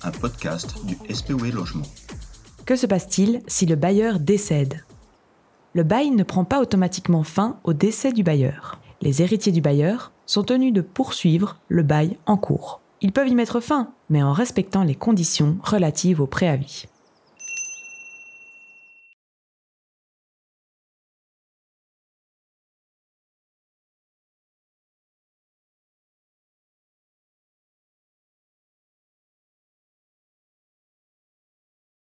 un podcast du SPOE Logement. Que se passe-t-il si le bailleur décède ? Le bail ne prend pas automatiquement fin au décès du bailleur. Les héritiers du bailleur sont tenus de poursuivre le bail en cours. Ils peuvent y mettre fin, mais en respectant les conditions relatives au préavis.